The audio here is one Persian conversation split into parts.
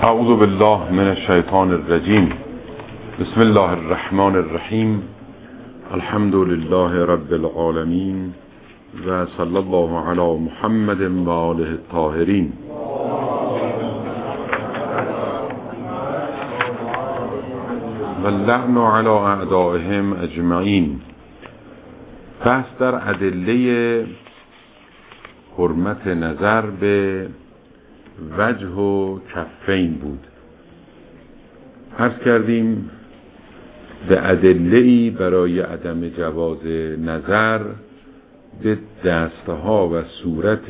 اعوذ بالله من الشیطان الرجیم. بسم الله الرحمن الرحیم. الحمد لله رب العالمین و صلی الله علی محمد و آله الطاهرین. و اللعن علی اعدائهم اجمعین. بحث در ادله حرمت نظر به وجه و کفین بود. عرض کردیم به ادله‌ای برای عدم جواز نظر به دستها و صورت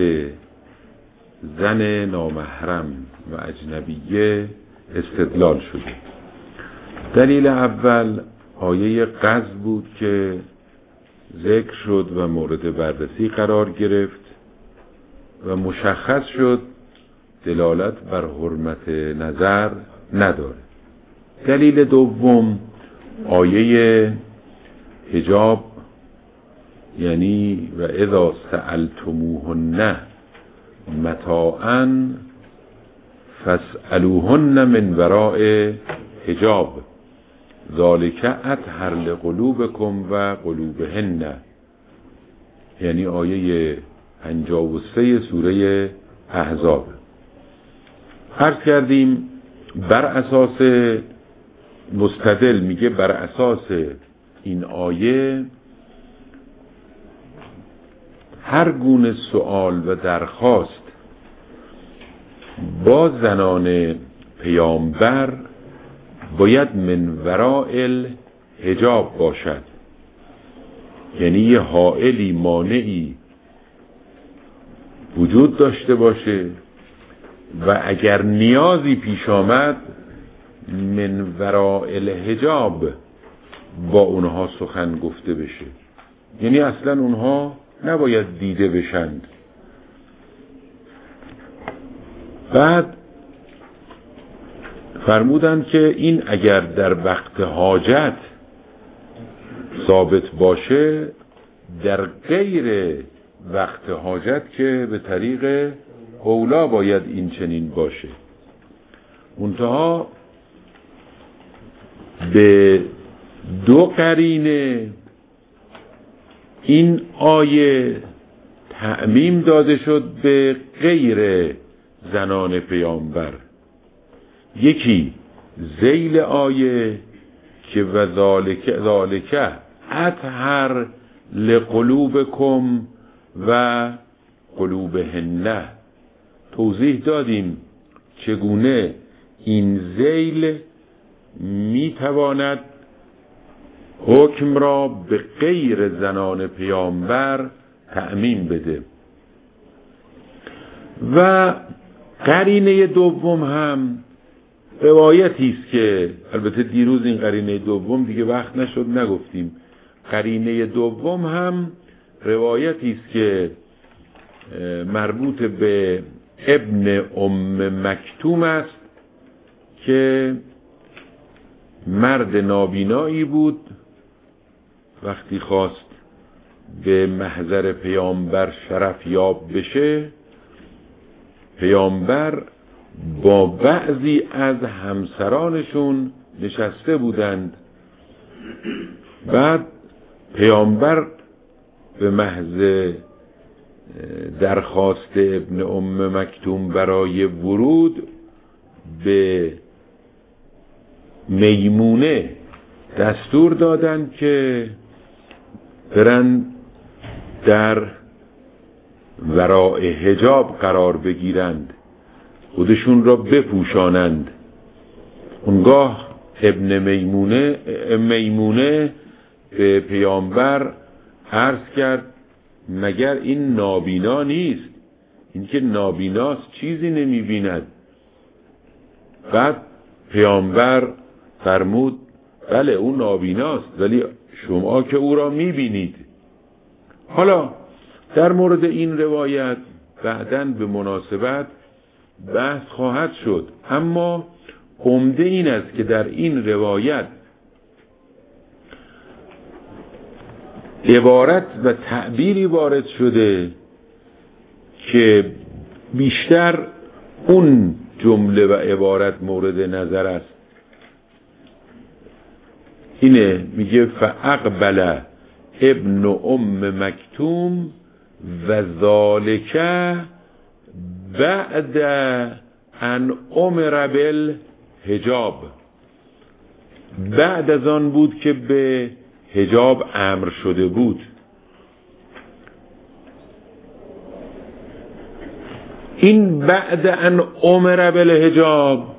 زن نامحرم و اجنبیه استدلال شده. دلیل اول آیه قذف بود که ذکر شد و مورد بررسی قرار گرفت و مشخص شد دلالت بر حرمت نظر نداره. دلیل دوم آیه حجاب، یعنی و اذا سألتموهن متاعا فاسألوهن من وراء حجاب ذالک اطهر لقلوبکم و قلوبهن، یعنی آیه 53 سوره احزاب. عرض کردیم بر اساس مستدل میگه بر اساس این آیه هر گونه سوال و درخواست با زنان پیامبر باید من وراء الحجاب باشد، یعنی یه حائلی مانعی وجود داشته باشه و اگر نیازی پیش آمد من وراء الحجاب با اونها سخن گفته بشه، یعنی اصلا اونها نباید دیده بشند. بعد فرمودند که این اگر در وقت حاجت ثابت باشه، در غیر وقت حاجت که به طریق اولا باید این چنین باشه. منتها به دو قرینه این آیه تعمیم داده شد به غیر زنان پیامبر. یکی ذیل آیه که و ذالک اطهر لقلوبکم و قلوبهن. توضیح دادیم چگونه این ذیل میتواند حکم را به غیر زنان پیامبر تعمیم بده. و قرینه دوم هم روایتی است که البته دیروز این قرینه دوم دیگه وقت نشد نگفتیم. قرینه دوم هم روایتی است که مربوط به ابن ام مکتوم است که مرد نابینایی بود. وقتی خواست به محضر پیامبر شرف یاب بشه، پیامبر با بعضی از همسرانشون نشسته بودند. بعد پیامبر به محض درخواست ابن ام مکتوم برای ورود به میمونه دستور دادند که برن در وراء حجاب قرار بگیرند، خودشون را بپوشانند. اونگاه ابن میمونه به پیامبر عرض کرد مگر این نابینا نیست؟ این که نابیناست چیزی نمیبیند. بعد پیامبر فرمود بله اون نابیناست ولی شما که او را میبینید. حالا در مورد این روایت بعداً به مناسبت بحث خواهد شد، اما عمده این است که در این روایت عبارت و تعبیری وارد شده که بیشتر اون جمله و عبارت مورد نظر است. اینه میگه فاقبل ابن ام مکتوم و ذالک بعد ان امر بالحجاب، بعد از آن بود که به حجاب امر شده بود. این بعد ان امر بالحجاب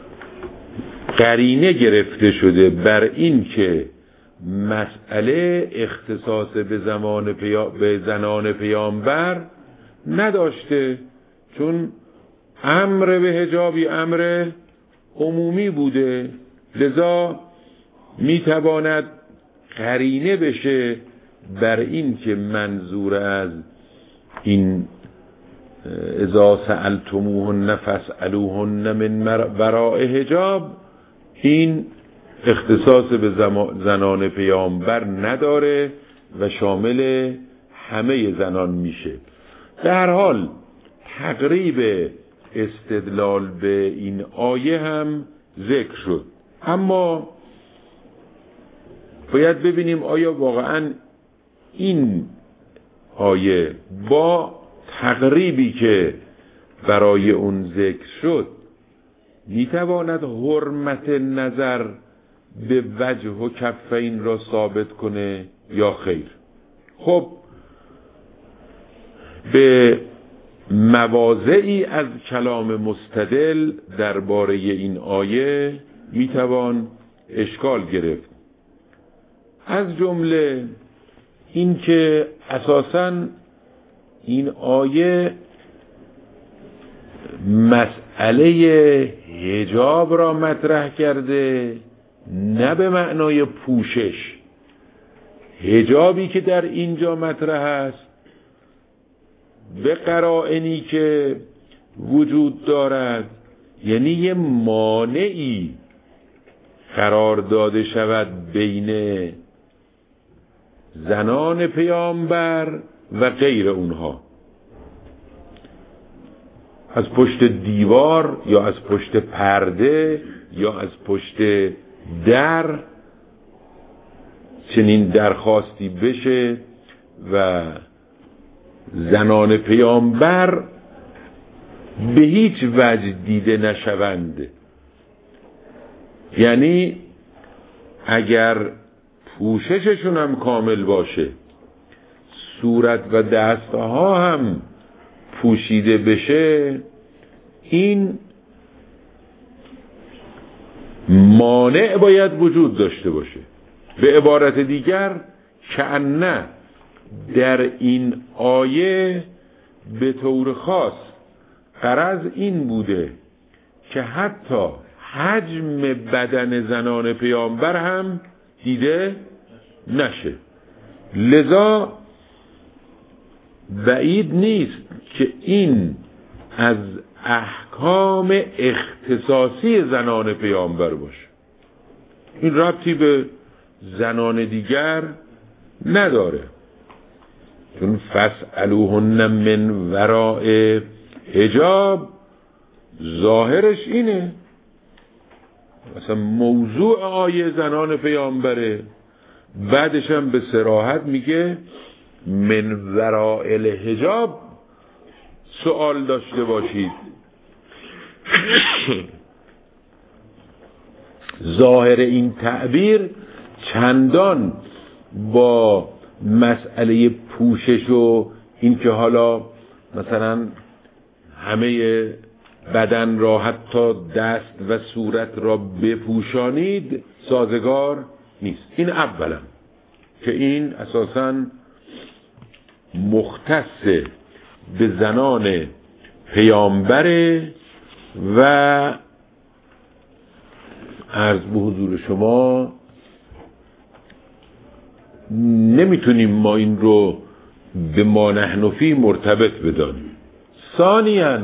قرینه گرفته شده بر این که مسئله اختصاص به زنان پیامبر نداشته، چون امر به حجابی امر عمومی بوده، لذا میتواند قرینه بشه بر این که منظور از این اذا سألتموهن فاسألوهن من وراء حجاب این اختصاص به زنان پیامبر نداره و شامل همه زنان میشه. در حال تقریب استدلال به این آیه هم ذکر شد، اما باید ببینیم آیا واقعا این آیه با تقریبی که برای اون ذکر شد میتواند حرمت نظر به وجه و کفین را ثابت کنه یا خیر. خب به مواضعی از کلام مستدل درباره این آیه میتوان اشکال گرفت، از جمله این که اساساً این آیه مسئله حجاب را مطرح کرده، نه به معنای پوشش. حجابی که در اینجا مطرح است به قرائنی که وجود دارد، یعنی یه مانعی قرار داده شود بین زنان پیامبر و غیر اونها، از پشت دیوار یا از پشت پرده یا از پشت در چنین درخواستی بشه و زنان پیامبر به هیچ وجه دیده نشوند. یعنی اگر پوشششون هم کامل باشه، صورت و دستها هم پوشیده بشه، این مانع باید وجود داشته باشه. به عبارت دیگر کأنه در این آیه به طور خاص غرض این بوده که حتی حجم بدن زنان پیامبر هم دیده نشه. لذا بعید نیست که این از احکام اختصاصی زنان پیامبر باشه، این ربطی به زنان دیگر نداره، چون فاسألوهن من وراء حجاب ظاهرش اینه، مثلا موضوع آیه زنان پیامبره، بعدش هم به صراحت میگه من وراء الحجاب سوال داشته باشید. ظاهر این تعبیر چندان با مسئله پوشش و این که حالا مثلا همه بدن را حتی دست و صورت را بپوشانید سازگار نیست. این اولا که این اساساً مختص به زنان پیامبره و عرض به حضور شما نمیتونیم ما این رو به ما نحن فیه مرتبط بدانیم. ثانیاً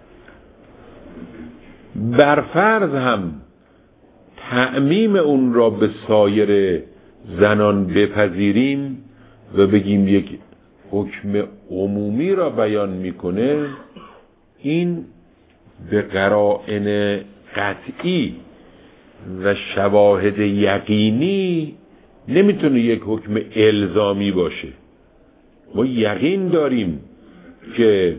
برفرض هم تعمیم اون را به سایر زنان بپذیریم و بگیم یک حکم عمومی را بیان میکنه، این به قرائن قطعی و شواهد یقینی نمیتونه یک حکم الزامی باشه. ما یقین داریم که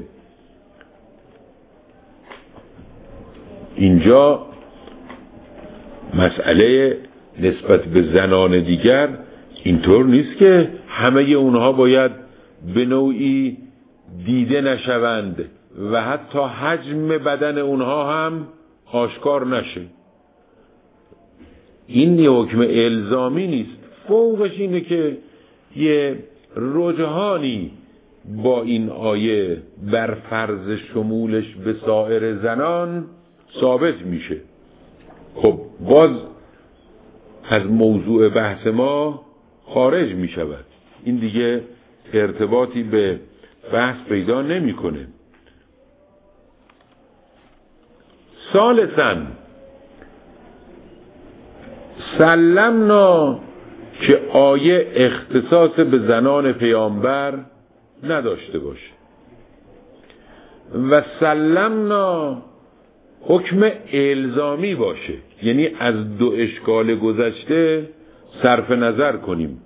اینجا مسئله نسبت به زنان دیگر اینطور نیست که همه اونها باید به نوعی دیده نشوند و حتی حجم بدن اونها هم آشکار نشه. این یه حکم الزامی نیست. فوقش اینه که یه رجحانی با این آیه بر فرض شمولش به سایر زنان ثابت میشه. خب باز از موضوع بحث ما خارج میشود. این دیگه ارتباطی به بحث پیدا نمیکنه. ثالثاً سلمنا که آیه اختصاص به زنان پیامبر نداشته باشه و سلمنا حکم الزامی باشه، یعنی از دو اشکال گذشته صرف نظر کنیم.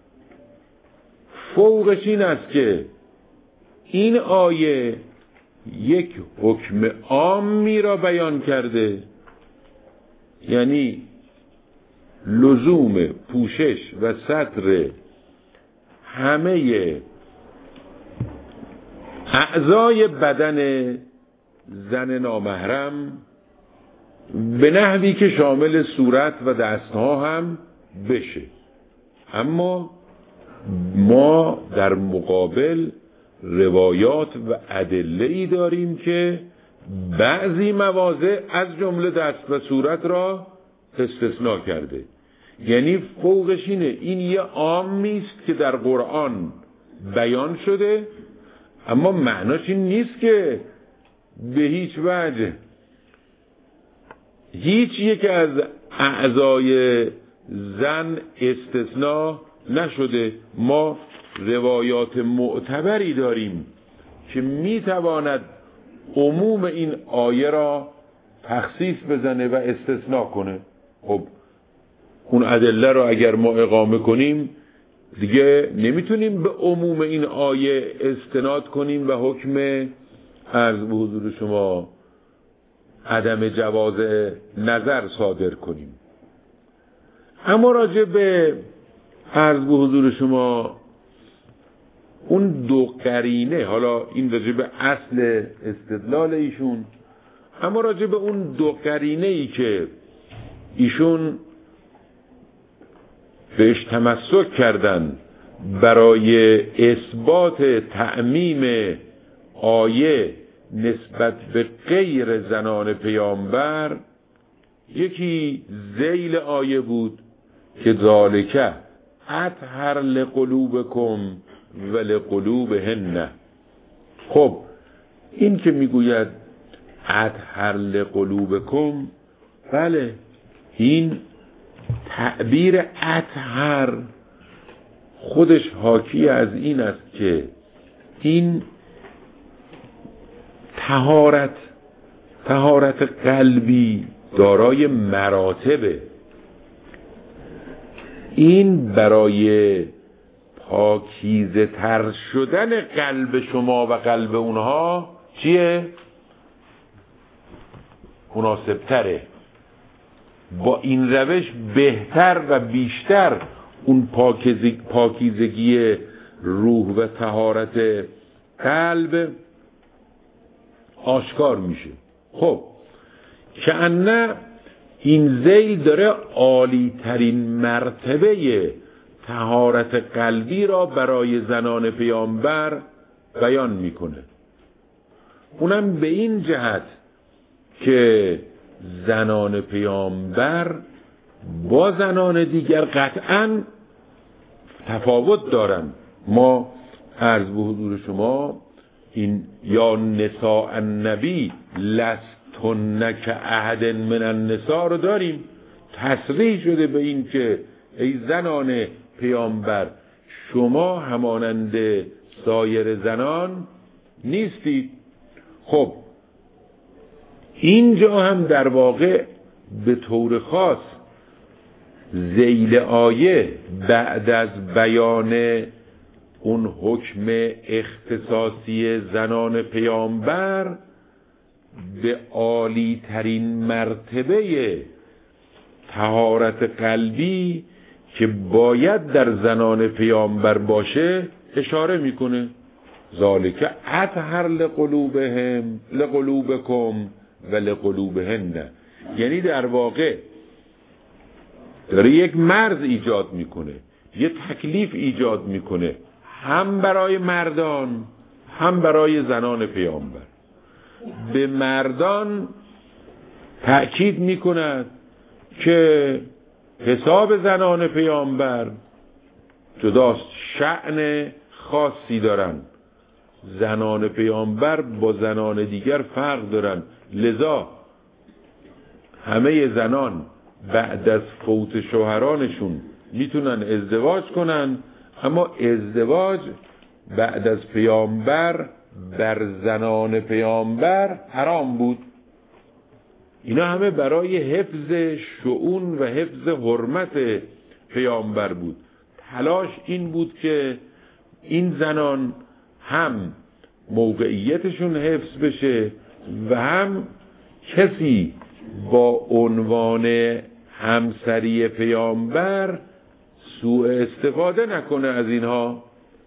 فوقش این است که این آیه یک حکم عامی را بیان کرده، یعنی لزوم پوشش و ستر همه اعضای بدن زن نامحرم به نحوی که شامل صورت و دستها هم بشه. اما ما در مقابل روایات و ادله‌ای داریم که بعضی مواضع از جمله دست و صورت را استثناء کرده. یعنی فوقش اینه، این یه عامی است که در قرآن بیان شده، اما معناش این نیست که به هیچ وجه هیچ یک از اعضای زن استثناء نشده. ما روایات معتبری داریم که میتواند عموم این آیه را تخصیص بزنه و استثناء کنه. خب اون ادله را اگر ما اقامه کنیم دیگه نمیتونیم به عموم این آیه استناد کنیم و حکم عرض به حضور شما عدم جواز نظر صادر کنیم. اما راجع به عرض به حضور شما اون دو قرینه، حالا این راجع به اصل استدلال ایشون، اما راجع به اون دو قرینه ای که ایشون بهش تمسک کردن برای اثبات تعمیم آیه نسبت به غیر زنان پیامبر، یکی ذیل آیه بود که ذالک اطهر لقلوبکم و لقلوبهن. خب این که میگوید اطهر لقلوبکم، بله این تعبیر اطهر خودش حاکی از این است که این طهارت قلبی دارای مراتبه. این برای پاکیزه تر شدن قلب شما و قلب اونها چیه؟ مناسب تره. با این روش بهتر و بیشتر اون پاکیزگی روح و طهارت قلب آشکار میشه. خب که انه این ذیل داره عالی ترین مرتبه طهارت قلبی را برای زنان پیامبر بیان میکنه. اونم به این جهت که زنان پیامبر با زنان دیگر قطعاً تفاوت دارن. ما عرض به حضور شما این یا نساء النبی لستن کاحد من النساء رو داریم. تصریح شده به این که ای زنان پیامبر شما همانند سایر زنان نیستید. خب اینجا هم در واقع به طور خاص ذیل آیه بعد از بیان اون حکم اختصاصی زنان پیامبر به عالی ترین مرتبه طهارت قلبی که باید در زنان پیامبر باشه اشاره میکنه. ذالک اطهر لقلوبکم و لقلوبهن. یعنی در واقع داره یک مرز ایجاد میکنه، یه تکلیف ایجاد میکنه، هم برای مردان هم برای زنان پیامبر. به مردان تأکید میکند که حساب زنان پیامبر جداست، شأن خاصی دارن. زنان پیامبر با زنان دیگر فرق دارن، لذا همه زنان بعد از فوت شوهرانشون میتونن ازدواج کنن، اما ازدواج بعد از پیامبر بر زنان پیامبر حرام بود. اینا همه برای حفظ شؤون و حفظ حرمت پیامبر بود. تلاش این بود که این زنان هم موقعیتشون حفظ بشه و هم کسی با عنوان همسری پیامبر سوء استفاده نکنه از اینها.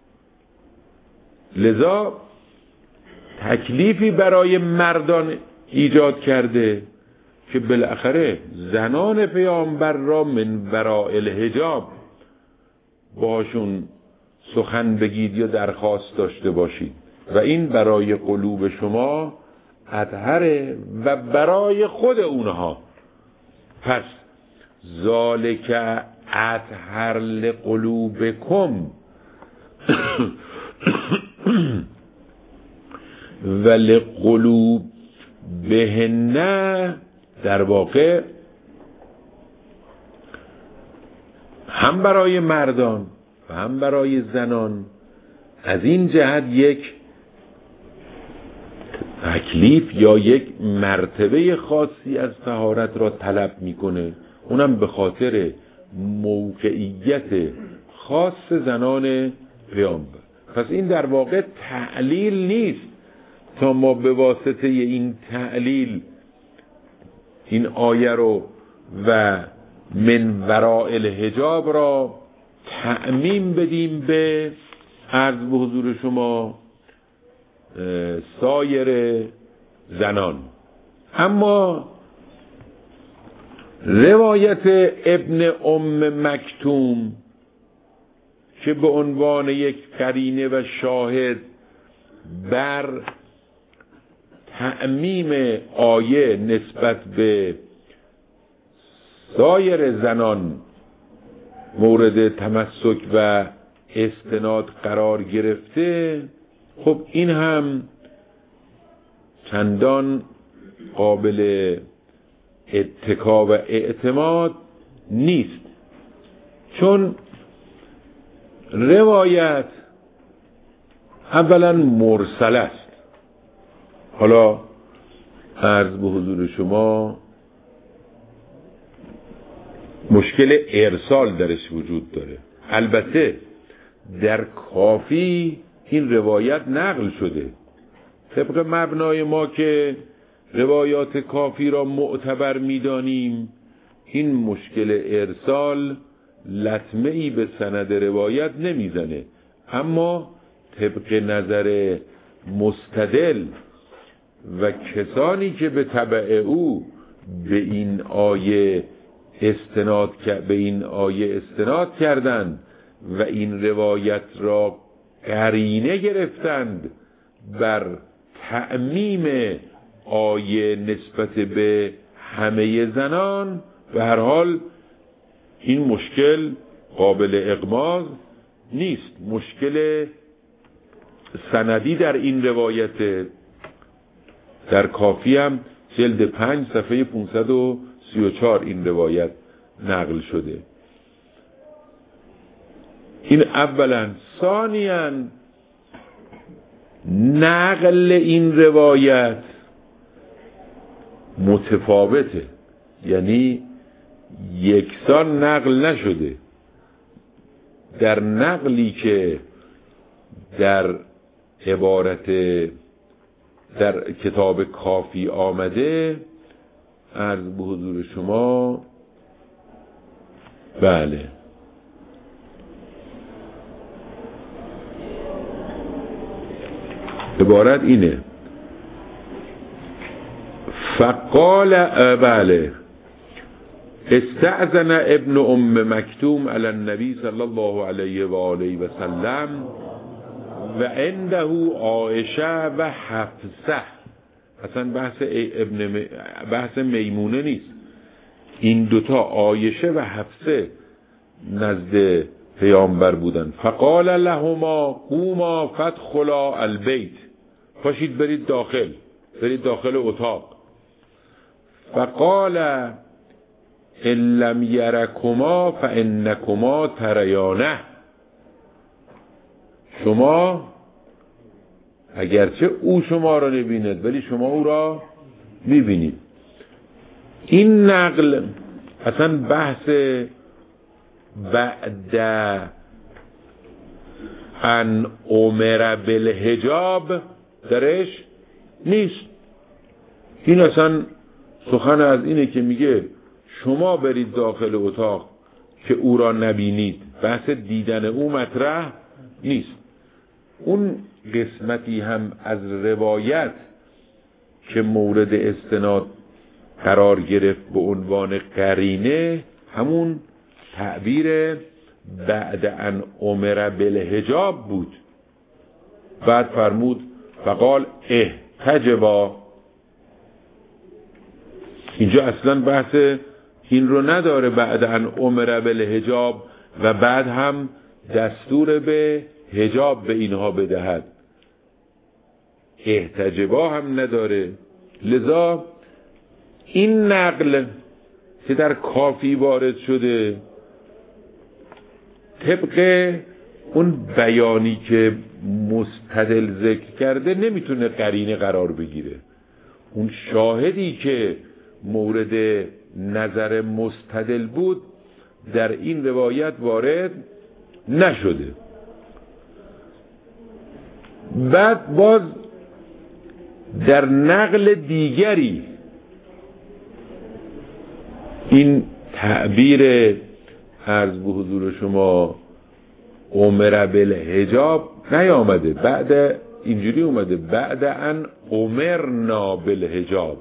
لذا تکلیفی برای مردان ایجاد کرده که بالاخره زنان پیامبر را من وراء الحجاب باشون سخن بگید یا درخواست داشته باشید و این برای قلوب شما اطهره و برای خود اونها. پس ذالک اطهر لقلوبکم و لقلوبهن در واقع هم برای مردان و هم برای زنان از این جهت یک تکلیف یا یک مرتبه خاصی از طهارت را طلب میکنه، اونم به خاطر موقعیت خاص زنان پیامبر. پس این در واقع تعلیل نیست تا ما به واسطه این تعلیل این آیه رو و من وراء الحجاب را تعمیم بدیم به عرض به حضور شما سایر زنان. اما روایت ابن مکتوم که به عنوان یک قرینه و شاهد بر تعمیم آیه نسبت به سایر زنان مورد تمسک و استناد قرار گرفته، خب این هم چندان قابل اتکا و اعتماد نیست، چون روایت اولا مرسل است. حالا عرض به حضور شما مشکل ارسال درش وجود داره. البته در کافی این روایت نقل شده، طبق مبنای ما که روایات کافی را معتبر می‌دانیم، این مشکل ارسال لطمه‌ای به سند روایت نمیزنه. اما طبق نظر مستدل و کسانی که به تبع او به این آیه استناد کردند و این روایت را قرینه گرفتند بر تعمیم آیه نسبت به همه زنان، به هر حال این مشکل قابل اغماض نیست. مشکل سندی در این روایت در کافی هم جلد 5 صفحه 534 این روایت نقل شده. این اولا. ثانیاً نقل این روایت متفاوته، یعنی یکسان نقل نشده. در نقلی که در عبارت در کتاب کافی آمده، عرض به حضور شما، بله، عبارت اینه: فقال، بله، استأذن ابن ام مکتوم علی النبی صلی الله علیه و آله و سلم و عنده عایشه و حفصه. اصلا بحث میمونه نیست، این دوتا عایشه و حفصه نزد پیامبر بودن. فقال لهما قوما فادخلا البیت، پاشید برید داخل اتاق. فقال ان لم یرکما فانکما تریانه، شما اگرچه او شما را نبیند ولی شما او را میبینید. این نقل اصلا بحث بعد ان امر بالحجاب درش نیست. این اصلا سخن از اینه که میگه شما برید داخل اتاق که او را نبینید، بحث دیدن او مطرح نیست. اون قسمتی هم از روایت که مورد استناد قرار گرفت به عنوان قرینه، همون تعبیر بعد ان امر بالحجاب بود. بعد فرمود فقال احتجبا. اینجا اصلا بحث این رو نداره، بعد ان امر بالحجاب و بعد هم دستور به حجاب به اینها بدهد، احتجبا هم نداره. لذا این نقل که در کافی وارد شده، طبق اون بیانی که مستدل ذکر کرده نمیتونه قرینه قرار بگیره. اون شاهدی که مورد نظر مستدل بود در این روایت وارد نشده. بعد باز در نقل دیگری این تعبیر عرض به حضور شما امر بالحجاب نیامده، بعد اینجوری اومده بعد ان امرنا بالحجاب.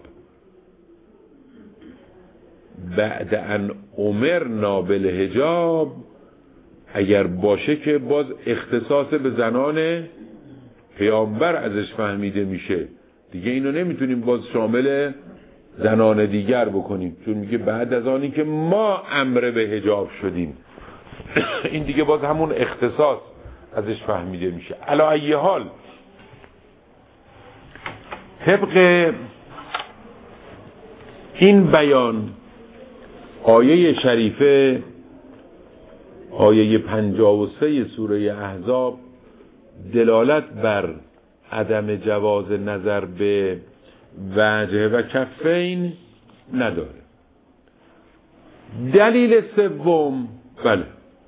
بعد ان امرنا بالحجاب اگر باشه که باز اختصاص به زنان پیامبر ازش فهمیده میشه دیگه، اینو نمیتونیم باز شامل زنان دیگر بکنیم، چون میگه بعد از آنی که ما امر به حجاب شدیم. این دیگه باز همون اختصاص ازش فهمیده میشه. علی ای حال طبق این بیان آیه شریفه، آیه 53 سوره احزاب، دلالت بر عدم جواز نظر به وجه و کفین نداره. دلیل سوم، بله،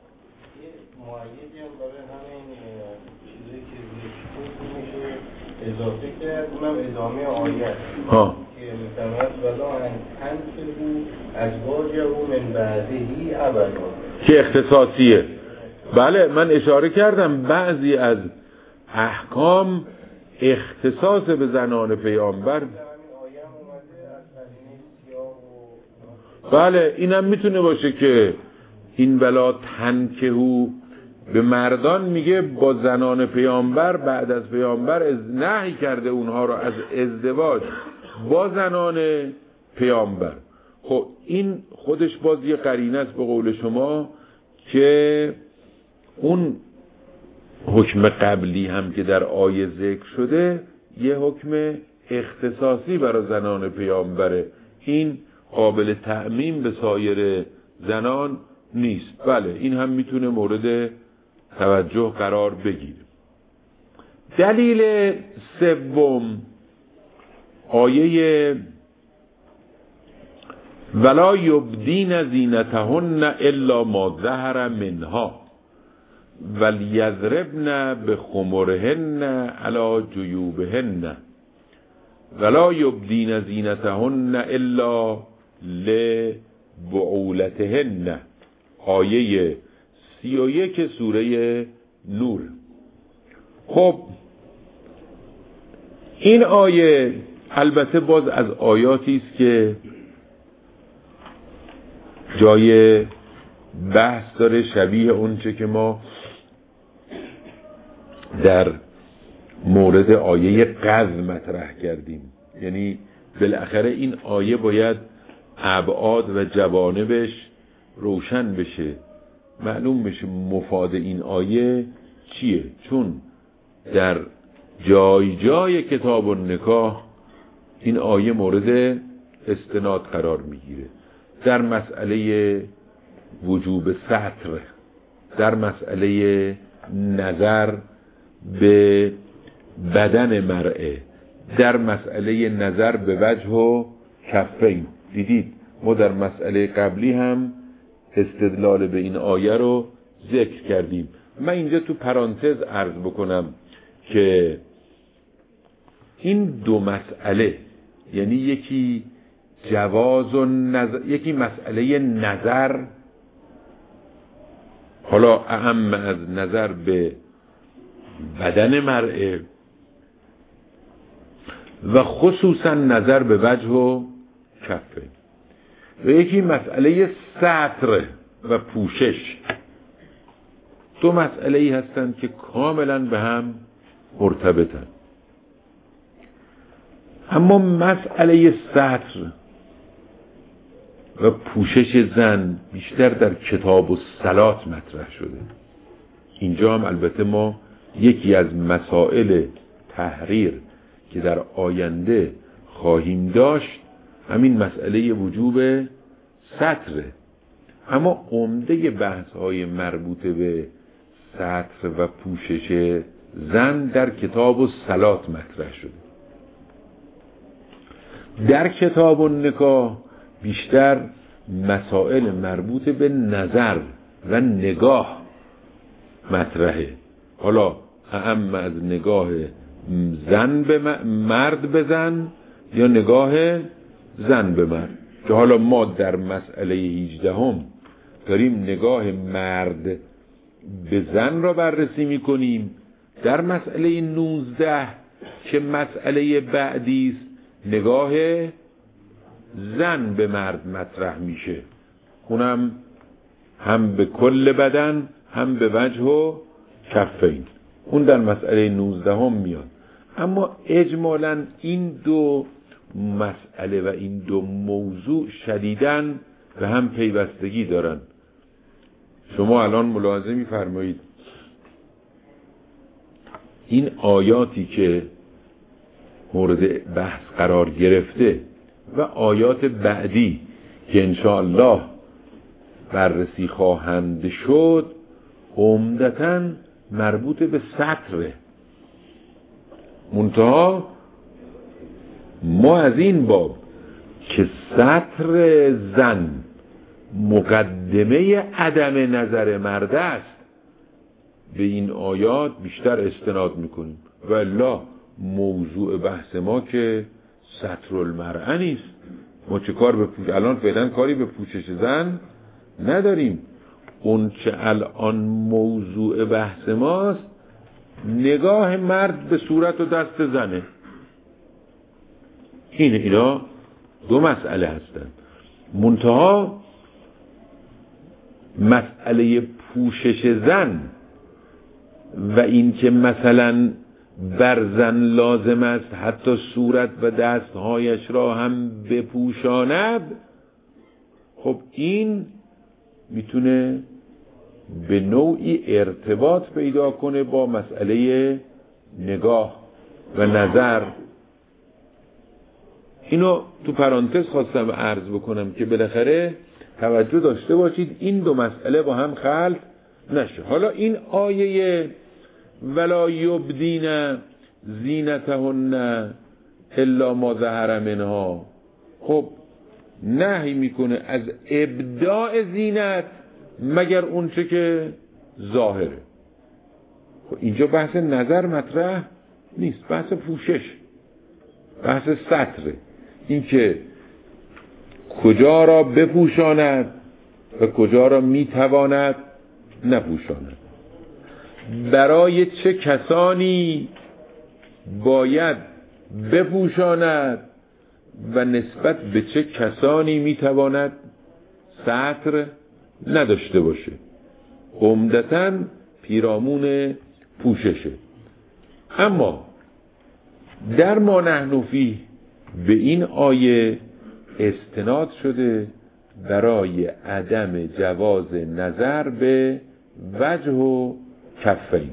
اضافه کرد، اونم ادامه آیه که میتمد ولا انتنسبو ازواجه من بعدهی ابدا، که اختصاصیه. بله، من اشاره کردم بعضی از احکام اختصاص به زنان پیامبر. بله، اینم میتونه باشه که این بلا تنکهو به مردان میگه با زنان پیامبر بعد از پیامبر نهی کرده اونها را از ازدواج با زنان پیامبر. خب این خودش باز یه قرینه است به قول شما که اون حکم قبلی هم که در آیه ذکر شده یه حکم اختصاصی برای زنان پیامبره، این قابل تعمیم به سایر زنان نیست. بله، این هم میتونه مورد توجه قرار بگیره. دلیل سوم آیه ولا یبدین زینتهن الا ما ظهر منها ولیضربن بخمرهن علی جیوبهن ولا یبدین زینتهن الا لبعولتهن. آیه 31 سوره نور. خب این آیه البته باز از آیاتی است که جای بحث داره، شبیه اونچه که ما در مورد آیه قذف مطرح کردیم. یعنی بالاخره این آیه باید ابعاد و جوانبش روشن بشه، معلوم بشه مفاد این آیه چیه، چون در جای جای کتاب النکاح این آیه مورد استناد قرار میگیره. در مسئله وجوب ستر، در مسئله نظر به بدن مرئه، در مسئله نظر به وجه و کفین. دیدید ما در مسئله قبلی هم استدلال به این آیه رو ذکر کردیم. من اینجا تو پرانتز عرض بکنم که این دو مسئله، یعنی یکی جواز و نظر، یکی مسئله نظر، حالا اهم از نظر به بدن مرئه و خصوصا نظر به وجه و کفه، و یکی مسئله ستر و پوشش. دو مسئله ای هستند که کاملا به هم مرتبطن. اما مسئله ستر و پوشش زن بیشتر در کتاب الصلات مطرح شده. اینجا هم البته ما یکی از مسائل تحریر که در آینده خواهیم داشت همین مسئله وجوب ستره. اما عمده بحث های مربوط به ستر و پوشش زن در کتاب الصلات مطرح شده. در کتاب النکاح بیشتر مسائل مربوط به نظر و نگاه مطرحه. حالا اهم از نگاه زن به مرد به زن یا نگاه زن به مرد، که حالا ما در مسئله 18 داریم نگاه مرد به زن را بررسی میکنیم. در مسئله 19 که مسئله بعدی است نگاه زن به مرد مطرح میشه، اونم هم به کل بدن هم به وجه و کفین. اون در مسئله 19 میاد. اما اجمالاً این دو مسئله و این دو موضوع شدیداً به هم پیوستگی دارن. شما الان ملاحظه می‌فرمایید این آیاتی که مورد بحث قرار گرفته و آیات بعدی که انشاءالله بررسی خواهند شد عمدتاً مربوط به ستره. منتها ما از این باب که ستر زن مقدمه عدم نظر مرد است به این آیات بیشتر استناد میکنیم. و الا موضوع بحث ما که ستر المرأة نیست. ما چه کار به الان فعلا کاری به پوشش زن نداریم. اون چه الان موضوع بحث ماست نگاه مرد به صورت و دست زنه. اینا دو مسئله هستند. منتها مسئله پوشش زن و این که مثلا بر زن لازم است حتی صورت و دستهایش را هم بپوشاند، خب این میتونه به نوعی ارتباط پیدا کنه با مسئله نگاه و نظر. اینو تو پرانتز خواستم عرض بکنم که بالاخره توجه داشته باشید این دو مسئله با هم خلط نشه. حالا این آیه ولا یبدین زینتهن الا ما ظهر منها، خب نهی میکنه از ابداع زینت مگر اون چه که ظاهره. خب اینجا بحث نظر مطرح نیست، بحث پوشش، بحث ستره، این که کجا را بپوشاند و کجا را میتواند نپوشاند، برای چه کسانی باید بپوشاند و نسبت به چه کسانی میتواند ستر نداشته باشه. عمدتاً پیرامون پوششه. اما در ما نحن فیه به این آیه استناد شده برای عدم جواز نظر به وجه و کفین.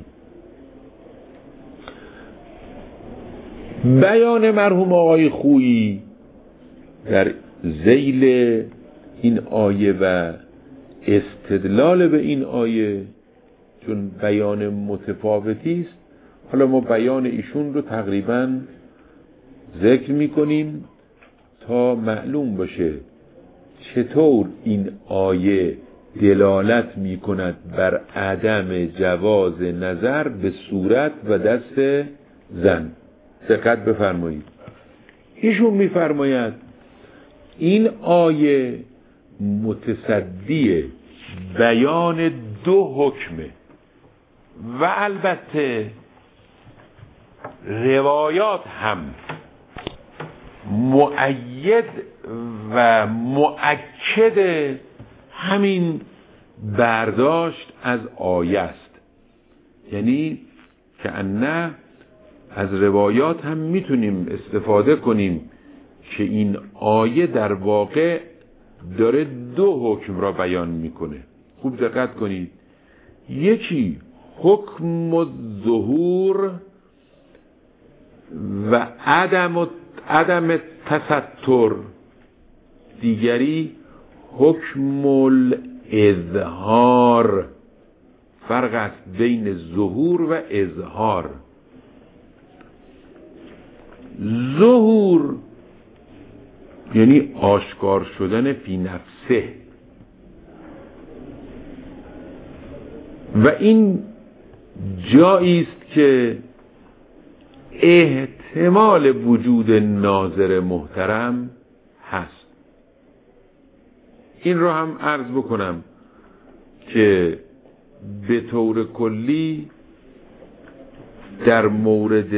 بیان مرحوم آقای خویی در ذیل این آیه و استدلال به این آیه، چون بیان متفاوتی است، حالا ما بیان ایشون رو تقریباً ذکر می‌کنیم تا معلوم باشه چطور این آیه دلالت می‌کند بر عدم جواز نظر به صورت و دست زن. دقت بفرمایید. ایشون می‌فرماید این آیه متصدی بیان دو حکمه و البته روایات هم مؤید و مؤکد همین برداشت از آیه است. یعنی که نه از روایات هم میتونیم استفاده کنیم که این آیه در واقع داره دو حکم را بیان میکنه. خوب دقت کنید. یکی حکم الظهور و عدم تستر، دیگری حکم الاظهار. فرق است بین ظهور و اظهار. ظهور یعنی آشکار شدن فی نفسه و این جایی است که احتمال وجود ناظر محترم هست. این رو هم عرض بکنم که به طور کلی در مورد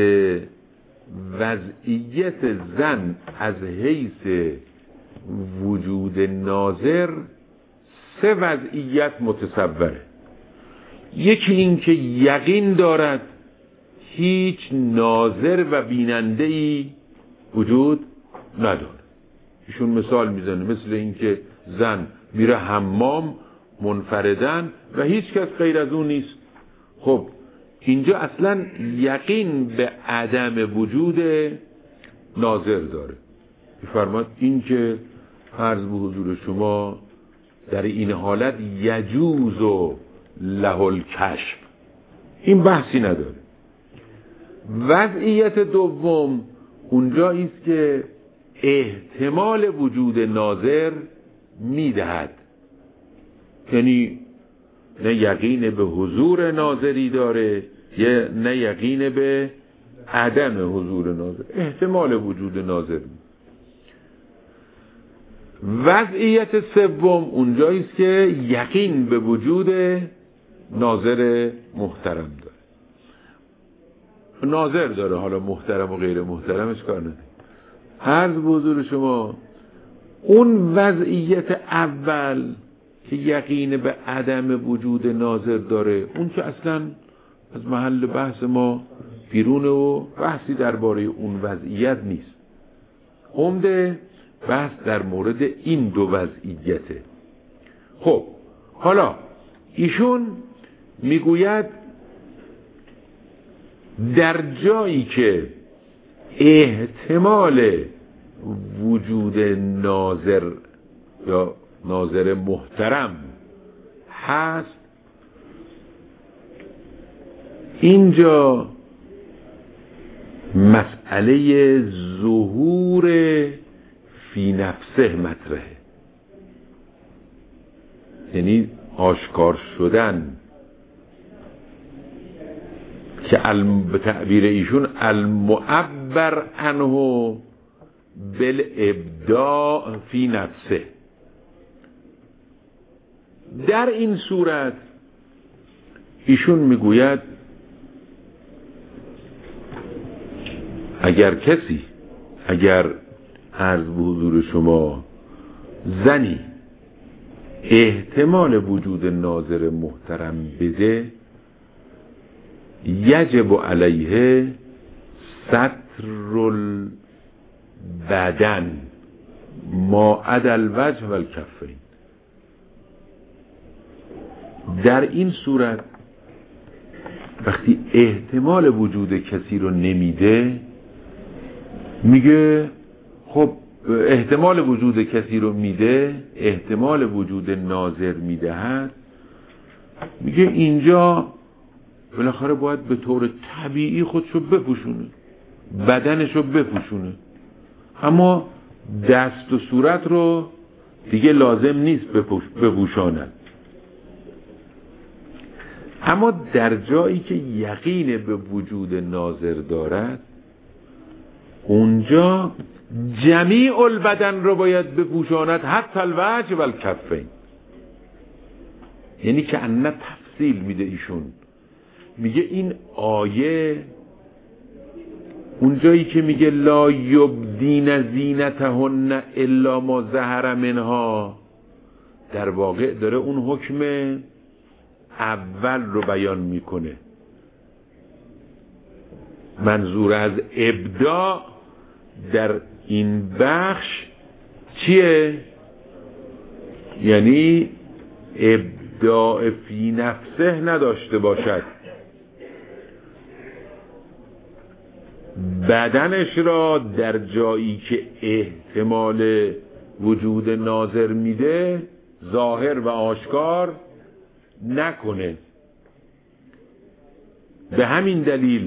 وضعیت زن از حیث وجود ناظر سه وضعیت متصوره. یکی این که یقین دارد هیچ ناظر و بیننده‌ای وجود نداره. ایشون مثال میزنه مثل این که زن میره حمام منفردن و هیچ کس غیر از اون نیست. خب اینجا اصلا یقین به عدم وجود ناظر داره. می‌فرماد این که عرض به حضور شما در این حالت یجوز و له الکشف، این بحثی نداره. وضعیت دوم اونجایی است که احتمال وجود ناظر میدهد، یعنی نه یقین به حضور ناظری داره نه یقین به عدم حضور ناظر، احتمال وجود ناظر. وضعیت سوم اونجایی است که یقین به وجود ناظر محترم داره. ناظر داره، حالا محترم و غیر محترمش کار نداره. عرض به حضور شما اون وضعیت اول که یقین به عدم وجود ناظر داره، اون که اصلا از محل بحث ما بیرونه و بحثی درباره اون وضعیت نیست. عمده بحث در مورد این دو وضعیته. خب حالا ایشون میگوید در جایی که احتمال وجود ناظر یا ناظر محترم هست، اینجا مسئله ظهور فی نفسه مطرحه، یعنی آشکار شدن که به تعبیر ایشون المعبر عنه بالابداع فی نفسه. در این صورت ایشون میگوید اگر عرض به حضور شما زنی احتمال وجود ناظر محترم بده، یجب علیه ستر البدن ما عدا الوجه و الکفین. در این صورت وقتی احتمال وجود کسی رو نمیده، میگه خب احتمال وجود کسی رو میده، احتمال وجود ناظر میدهد، میگه اینجا بالاخره باید به طور طبیعی خودشو بپوشونه، بدنشو بپوشونه، اما دست و صورت رو دیگه لازم نیست بپوشاند. اما در جایی که یقین به وجود ناظر دارد، اونجا جمیع البدن رو باید بپوشاند، حتی الوجه و الکفین. یعنی که انه تفصیل میده ایشون، میگه این آیه اونجایی که میگه لا یبدین زینتهن الا ما ظهر منها، در واقع داره اون حکم اول رو بیان میکنه. منظور از ابداع در این بخش چیه؟ یعنی ابداع فی نفسه نداشته باشد، بدنش را در جایی که احتمال وجود ناظر میده ظاهر و آشکار نکنه. به همین دلیل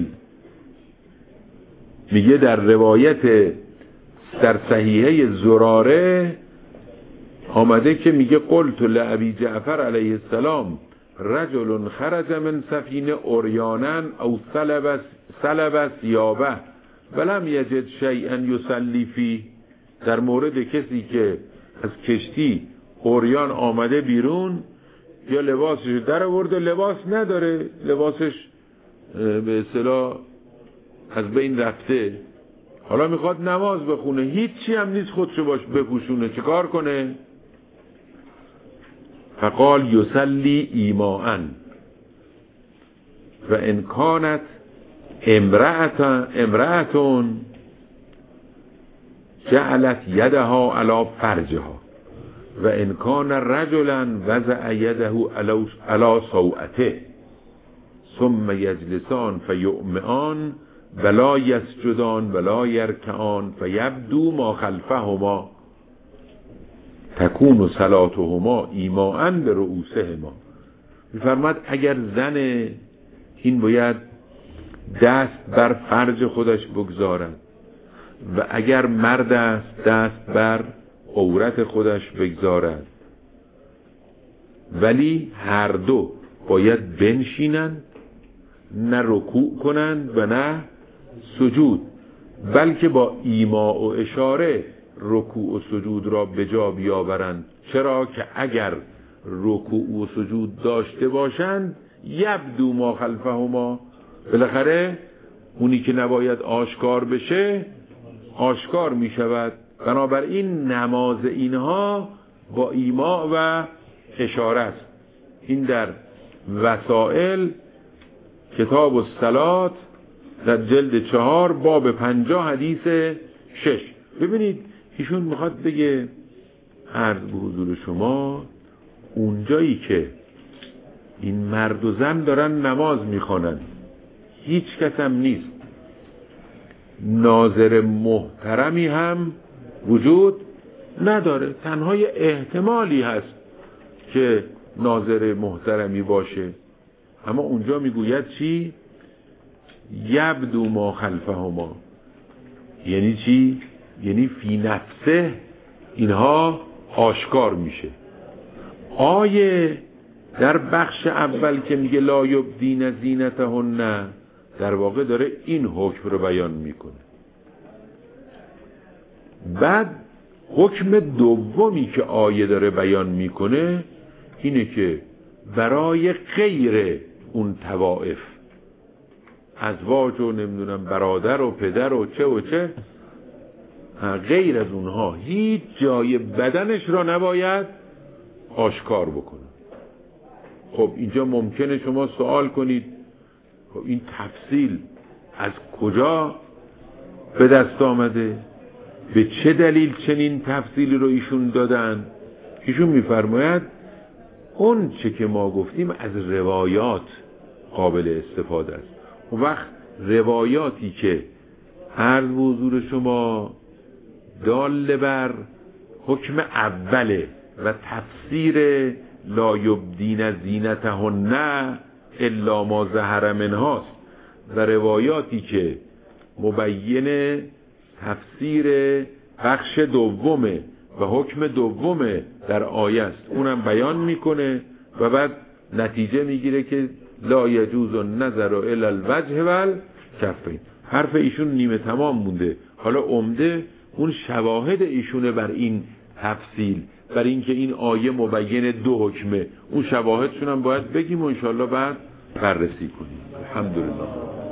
میگه در روایت در صحیحه زراره آمده که میگه قلت لابی جعفر علیه السلام رجل خرج من سفینه عریانا او سلب ثیابه ولم یجد شیئا یصلی فیه. در مورد کسی که از کشتی عریان آمده بیرون، یا لباسش در آورده لباس نداره، لباسش به اصطلاح از بین رفته، حالا میخواد نماز بخونه، هیچی هم نیست خودشو باش بپوشونه، چه کار کنه؟ فقال یصلی ایماءً و ان کانت امرأتون جعلت یدها علی فرجها و ان کان رجلا وضع یده علی سوءته ثم یجلسان فیؤمئان ولا یسجدان ولا یرکعان فیبدو ما خلفهما تکون صلاتهما ایماءً به رؤوسهما. میفرماد اگر زن این باید دست بر فرج خودش بگذارد و اگر مرد است دست بر عورت خودش بگذارد، ولی هر دو باید بنشینند، نه رکوع کنند و نه سجود، بلکه با ایما و اشاره رکوع و سجود را به جا بیاورند. چرا که اگر رکوع و سجود داشته باشند یبدو ما خلفهما، بالاخره اونی که نباید آشکار بشه آشکار می شود. بنابراین نماز اینها با ایما و اشاره است. این در وسائل کتاب الصلات در جلد 4 باب 50 حدیث 6. ببینید ایشون میخواد بگه عرض به حضور شما اونجایی که این مرد و زن دارن نماز میخوانن، هیچ کس هم نیست، ناظر محترمی هم وجود نداره، تنها یه احتمالی هست که ناظر محترمی باشه. اما اونجا میگوید چی؟ یبدو ما خلفهما، یعنی چی؟ یعنی فی نفسه اینها آشکار میشه. آیه در بخش اول که میگه لا یبدین زینتهن در واقع داره این حکم رو بیان میکنه. بعد حکم دومی که آیه داره بیان میکنه اینه که برای غیر اون طوائف، ازواج و نمیدونم برادر و پدر و چه غیر از اونها هیچ جای بدنش را نباید آشکار بکنه. خب اینجا ممکنه شما سوال کنید خب این تفصیل از کجا به دست آمده؟ به چه دلیل چنین تفصیلی رو ایشون دادن؟ ایشون میفرماید اون چه که ما گفتیم از روایات قابل استفاده است. اون وقت روایاتی که عرض به حضور شما دال بر حکم اوله و تفسیر لا یبدین زینتهن الا ما ظهر منهاست و روایاتی که مبین تفسیر بخش دومه و حکم دومه در آیه است اونم بیان میکنه و بعد نتیجه میگیره که لا یجوز النظر الی الوجه والکفین. حرف ایشون نیمه تمام مونده. حالا عمده اون شواهد ایشونه بر این تفصیل، بر اینکه این آیه مبین دو حکمه، اون شواهدشون هم باید بگیم و انشاءالله بعد بررسی کنیم. الحمدلله.